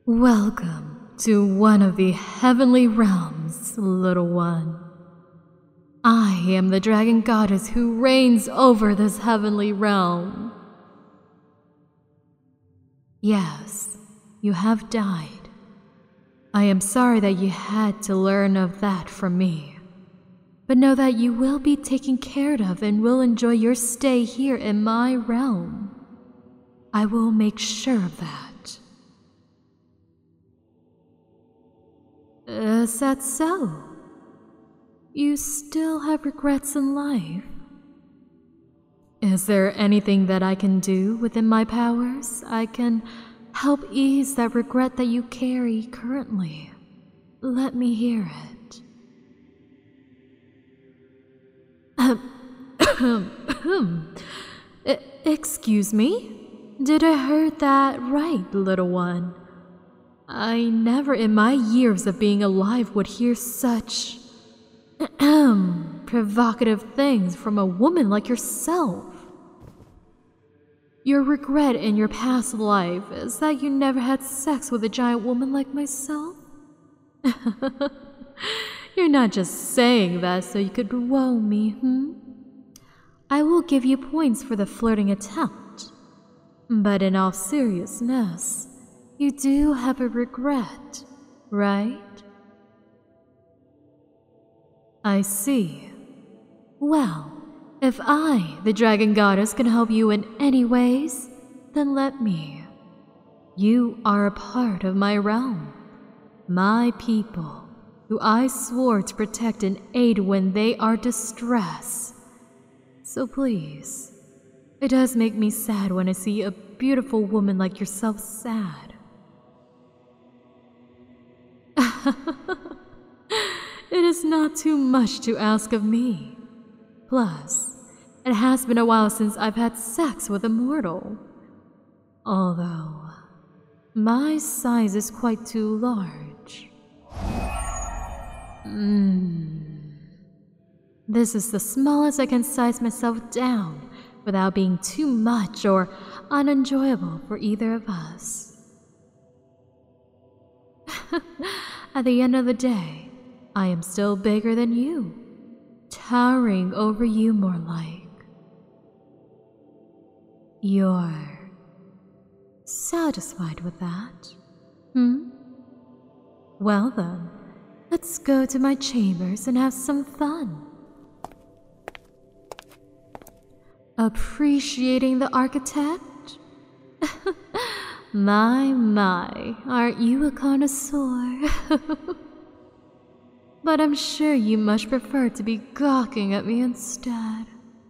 Welcome to one of the heavenly realms, little one. I am the dragon goddess who reigns over this heavenly realm. Yes, you have died. I am sorry that you had to learn of that from me. But know that you will be taken care of and will enjoy your stay here in my realm. I will make sure of that. Is that so? You still have regrets in life? Is there anything that I can do within my powers? I can help ease that regret that you carry currently. Let me hear it. Excuse me? Did I heard that right, little one? I never in my years of being alive would hear such provocative things from a woman like yourself. Your regret in your past life is that you never had sex with a giant woman like myself? You're not just saying that so you could woo me, I will give you points for the flirting attempt. But in all seriousness, you do have a regret, right? I see. Well, if I, the dragon goddess, can help you in any ways, then let me. You are a part of my realm, my people, who I swore to protect and aid when they are distressed. So please, it does make me sad when I see a beautiful woman like yourself sad. It is not too much to ask of me. Plus, it has been a while since I've had sex with a mortal. Although, my size is quite too large. This is the smallest I can size myself down without being too much or unenjoyable for either of us. At the end of the day, I am still bigger than you, towering over you more like. You're satisfied with that, Well then, let's go to my chambers and have some fun. Appreciating the architect? My, aren't you a connoisseur? But I'm sure you much prefer to be gawking at me instead.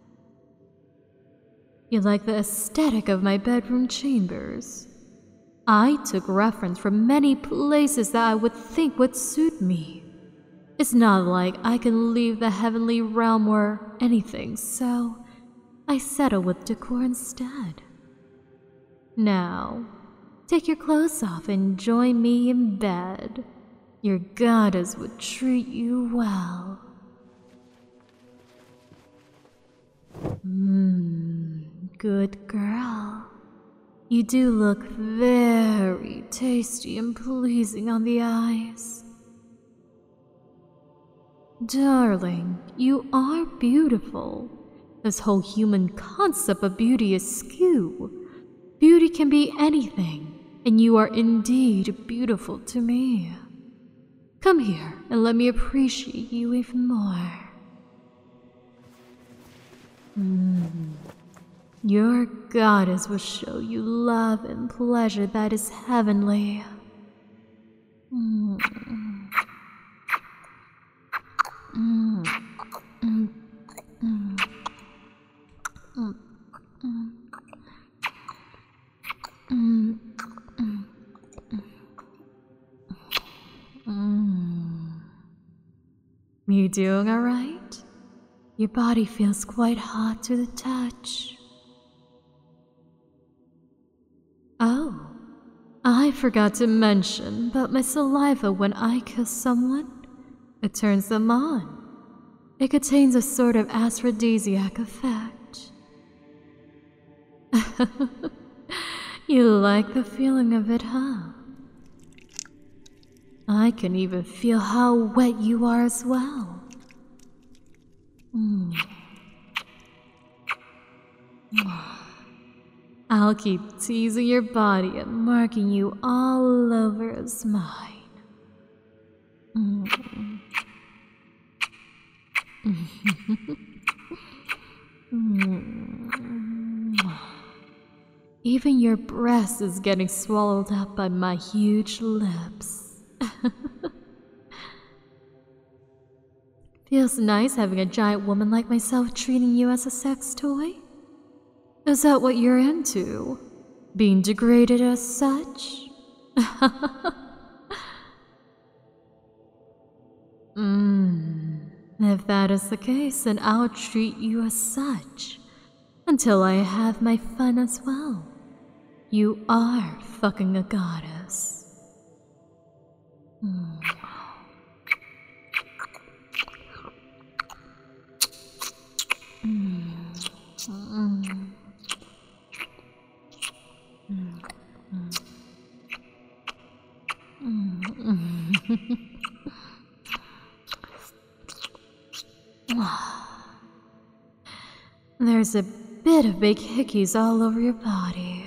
You like the aesthetic of my bedroom chambers. I took reference from many places that I would think would suit me. It's not like I can leave the heavenly realm or anything, so I settle with decor instead. Now, take your clothes off and join me in bed. Your goddess would treat you well. Good girl. You do look very tasty and pleasing on the eyes. Darling, you are beautiful. This whole human concept of beauty is skew. Beauty can be anything, and you are indeed beautiful to me. Come here and let me appreciate you even more. Your goddess will show you love and pleasure that is heavenly. You doing all right? Your body feels quite hot to the touch. Oh, I forgot to mention, but my saliva when I kiss someone, it turns them on. It contains a sort of aphrodisiac effect. You like the feeling of it, huh? I can even feel how wet you are as well. I'll keep teasing your body and marking you all over as mine. Even your breast is getting swallowed up by my huge lips. Feels nice having a giant woman like myself treating you as a sex toy? Is that what you're into? Being degraded as such? If that is the case, then I'll treat you as such. Until I have my fun as well. You are fucking a goddess. There's a bit of big hickeys all over your body.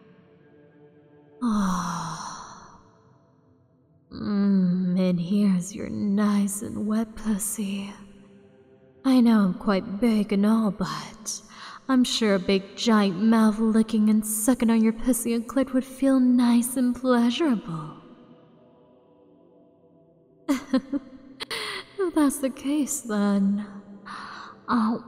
And here's your nice and wet pussy. I know I'm quite big and all, but I'm sure a big giant mouth licking and sucking on your pussy and clit would feel nice and pleasurable. If that's the case, then I'll...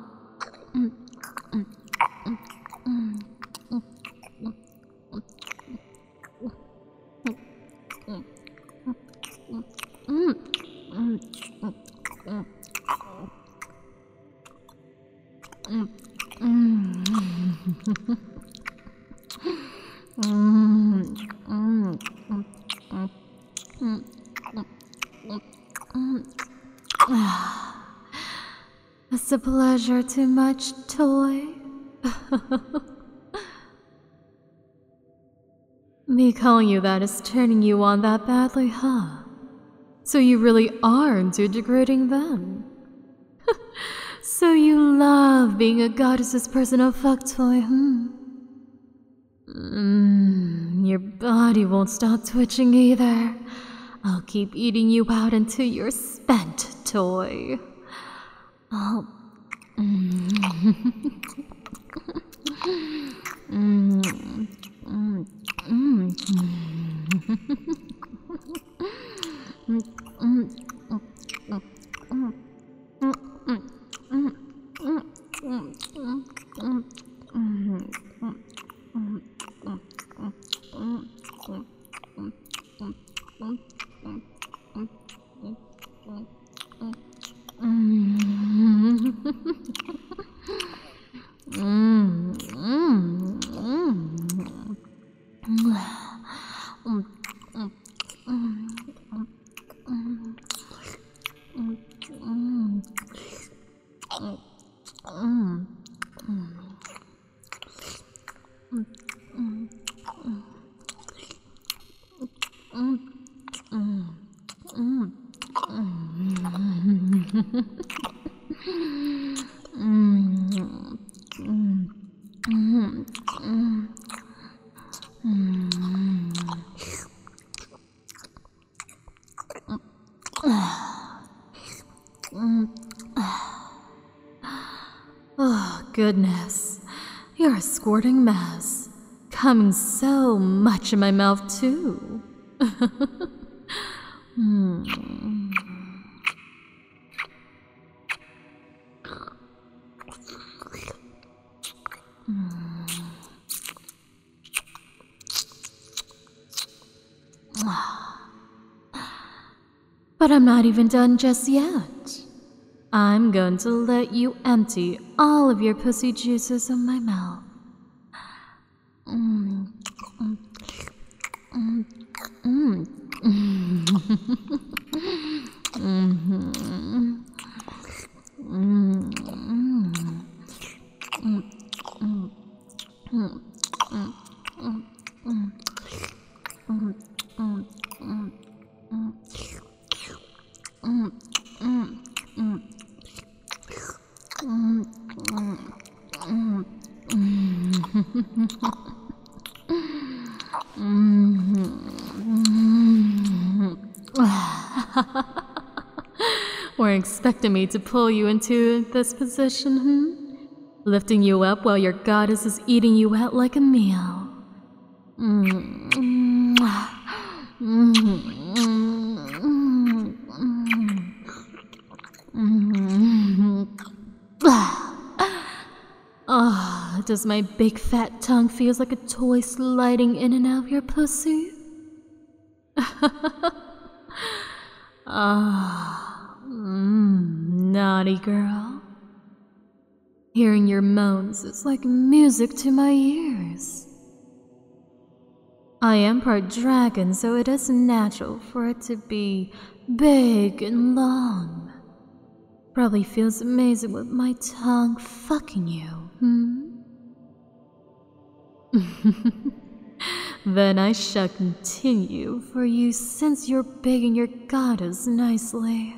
Is the pleasure too much, toy? Me calling you that is turning you on that badly, huh? So you really are into degrading them. So you love being a goddess's personal fuck toy, Your body won't stop twitching either. I'll keep eating you out until you're spent, toy. I'll... Oh, goodness. You're a squirting mess. Coming so much in my mouth, too. But I'm not even done just yet. I'm going to let you empty all of your pussy juices in my mouth. Weren't expecting me to pull you into this position, Lifting you up while your goddess is eating you out like a meal. Does my big fat tongue feels like a toy sliding in and out of your pussy? Naughty girl. Hearing your moans is like music to my ears. I am part dragon, so it is natural for it to be big and long. Probably feels amazing with my tongue fucking you, Then I shall continue, for you since you're begging your goddess nicely.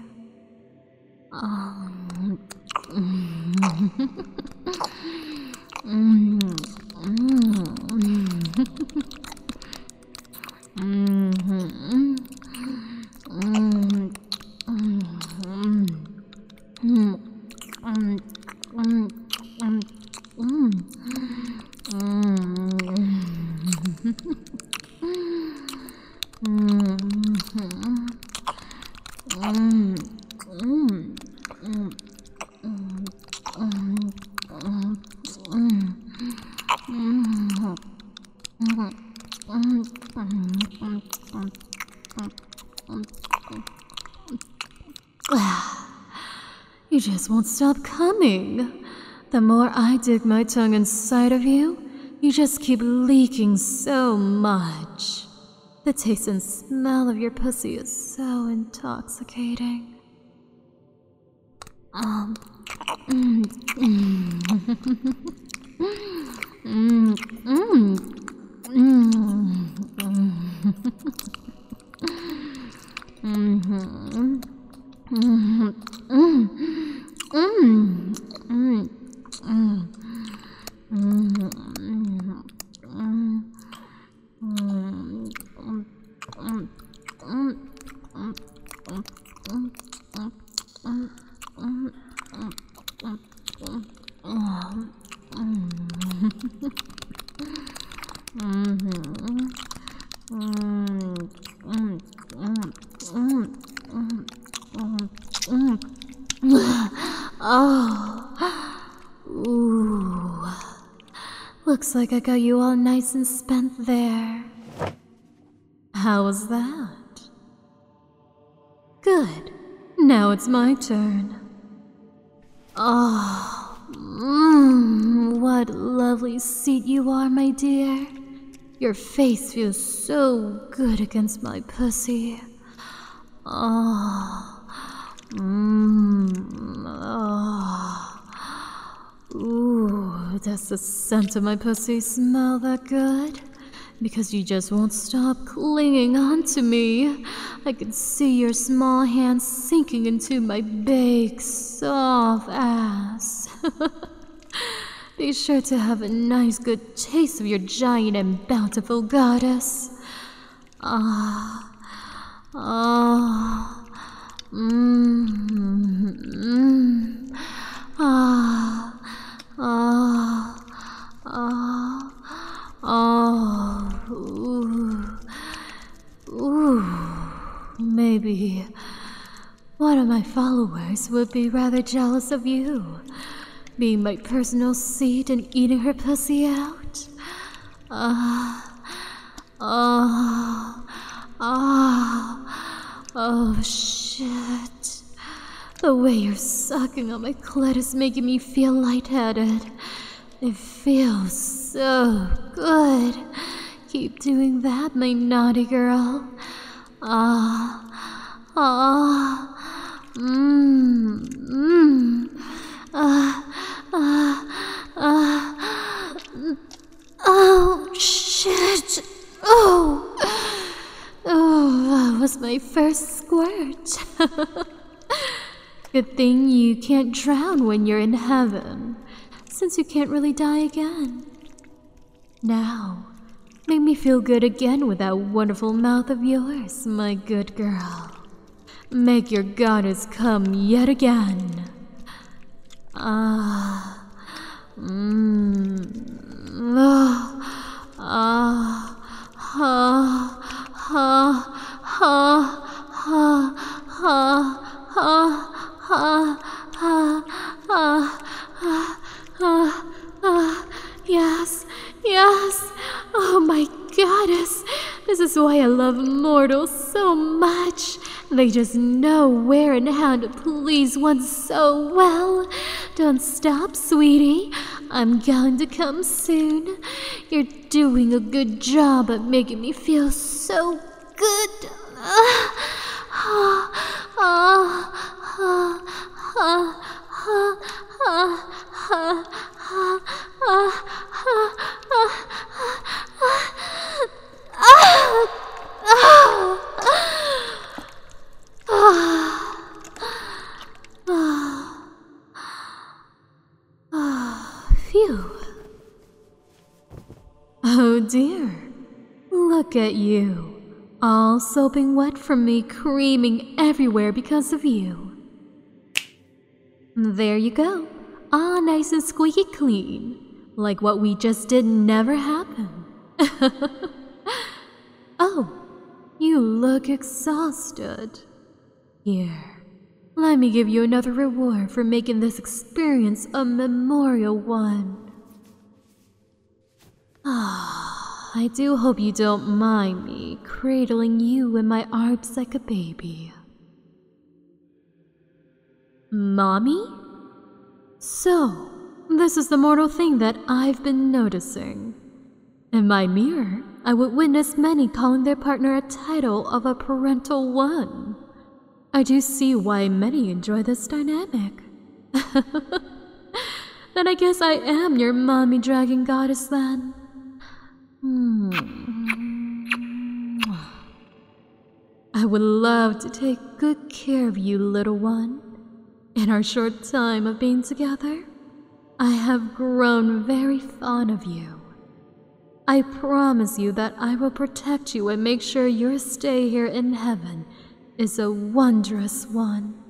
You just won't stop coming. The more I dig my tongue inside of you, you just keep leaking so much. The taste and smell of your pussy is so intoxicating. Looks like I got you all nice and spent there. How was that? Good. Now it's my turn. What lovely seat you are, my dear. Your face feels so good against my pussy. Does the scent of my pussy smell that good? Because you just won't stop clinging on to me. I can see your small hands sinking into my big, soft ass. Be sure to have a nice, good taste of your giant and bountiful goddess. Maybe one of my followers would be rather jealous of you, being my personal seat and eating her pussy out. Oh shit. The way you're sucking on my clit is making me feel lightheaded. It feels so good. Keep doing that, my naughty girl. Oh, shit. That was my first squirt. Good thing you can't drown when you're in heaven, since you can't really die again. Now, Make me feel good again with that wonderful mouth of yours, my good girl. Make your goddess come yet again. Ah. Mmm. Oh. Ah. Ha. Ha. Ha. Ha. Ha. Ha. Ha. Yes, yes. Oh my goddess. This is why I love mortals so much. They just know where and how to please one so well. Don't stop, sweetie. I'm going to come soon. You're doing a good job at making me feel so good. Phew. Oh dear. Look at you. All soaping wet from me creaming everywhere because of you. There you go. All nice and squeaky clean. Like what we just did never happened. Oh, you look exhausted. Here, let me give you another reward for making this experience a memorial one. I do hope you don't mind me cradling you in my arms like a baby. Mommy? So, this is the mortal thing that I've been noticing. In my mirror, I would witness many calling their partner a title of a parental one. I do see why many enjoy this dynamic. Then I guess I am your mommy dragon goddess then. I would love to take good care of you, little one. In our short time of being together, I have grown very fond of you. I promise you that I will protect you and make sure your stay here in heaven is a wondrous one.